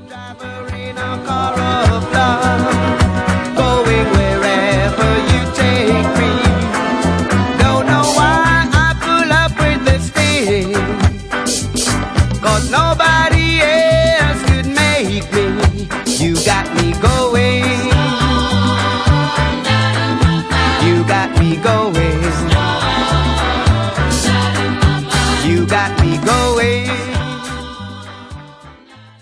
Driver in a car of love, going wherever you take me. Don't know why I pull up with the stick, 'cause nobody else could make me. You got me going. You got me going. You got me going.